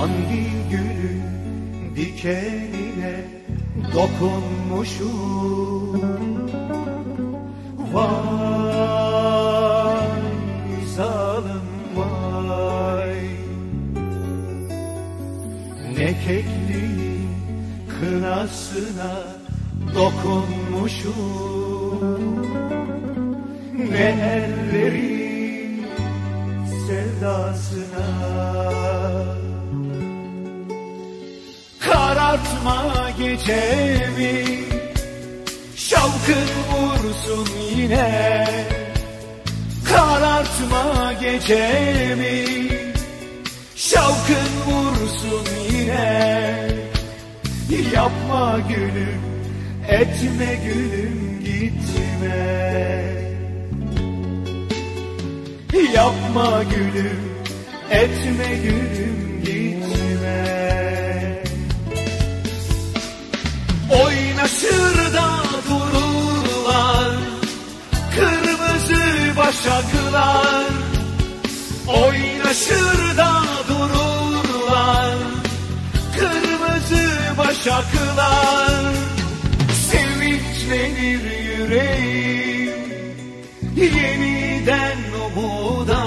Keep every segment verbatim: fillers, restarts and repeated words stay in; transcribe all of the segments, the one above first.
Hangi gülün dikenine dokunmuşum? Vay zalim vay. Ne kekliğin kınasına dokunmuşum, ne ellerin sevdasına. Karartma gecemi, şavkın vursun yine. Karartma gecemi, şavkın vursun yine. Yapma gülüm, etme gülüm, gitme. Yapma gülüm, etme gülüm, gitme. Oynaşır da dururlar kırmızı başaklar. Oynaşır da dururlar kırmızı başaklar. Sevinçlenir yüreğim yeniden umuda.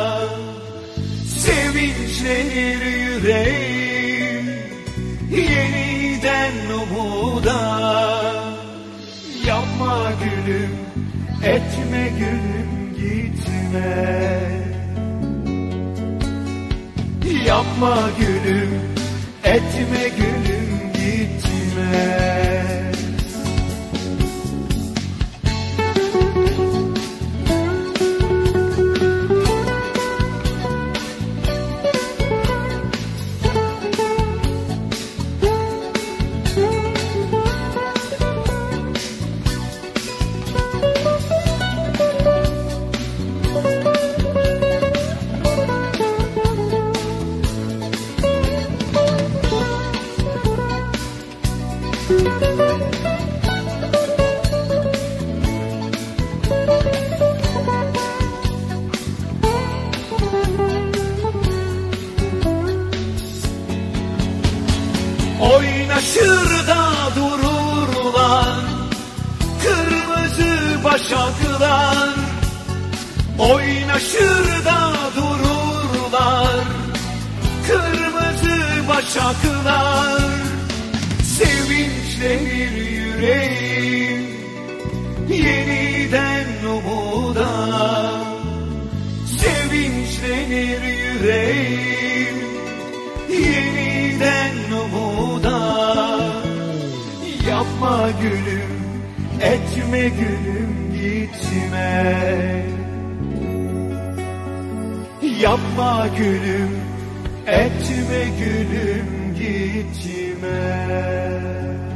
Sevinçlenir yüreğim yeniden umuda. Yapma gülüm, etme gülüm, gitme. Yapma gülüm, etme gülüm, gitme. Oynaşır da dururlar kırmızı başaklar. Oynaşır da dururlar kırmızı başaklar. Sevinçlenir yüreğim yeniden umuda. Sevinçlenir yüreğim yeniden umuda. Yapma gülüm, etme gülüm, gitme. Yapma gülüm, etme gülüm, gitme.